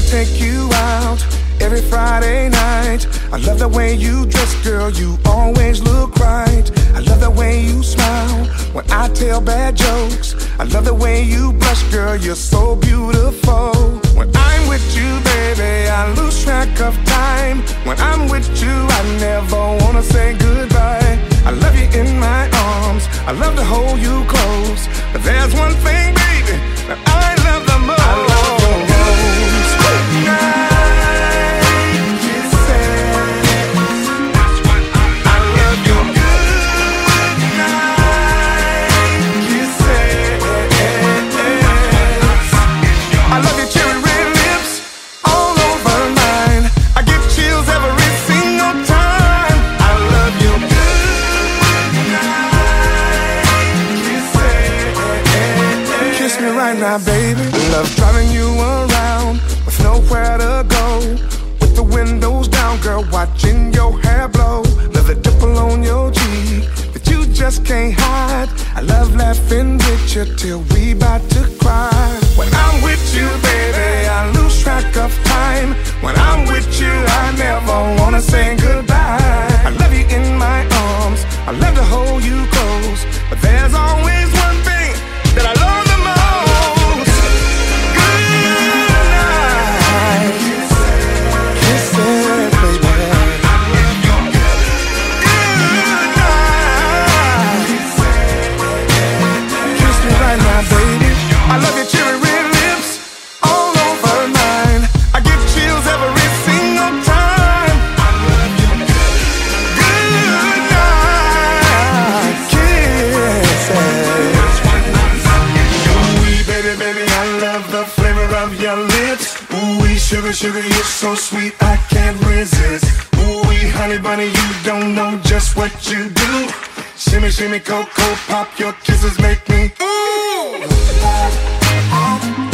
take you out every Friday night. I love the way you dress, girl, you always look right. I love the way you smile when I tell bad jokes. I love the way you blush, girl, you're so beautiful. When I'm with you, baby, I lose track of time. When I'm with you, I never wanna say goodbye. I love you in my arms, I love to hold you close. But there's one thing, baby, that I love the most. I love your rose night kisses. That's what I love your good night kisses. I love your cherry red lips all over mine. I get chills every single time. I love your good night kisses. Kiss me right now, baby. Love driving you around with nowhere to go, with the windows down, girl, watching your hair blow. Love the dimple on your cheek that you just can't hide. I love laughing with you till we bout to cry. When I'm with you, baby, I lose track of time. When I'm with you, I never wanna say goodbye. I love you in my arms, I love to hold you close. But there's always one thing that I love the most. I love your cherry red lips all over mine. I get chills every single time. I love your good night kisses. Ooh-wee, baby, baby, I love the flavor of your lips. Ooh-wee, sugar, sugar, you're so sweet, I can't resist. Ooh-wee, honey bunny, you don't know just what you do. Shimmy, shimmy, cocoa pop, your kisses make me ooh.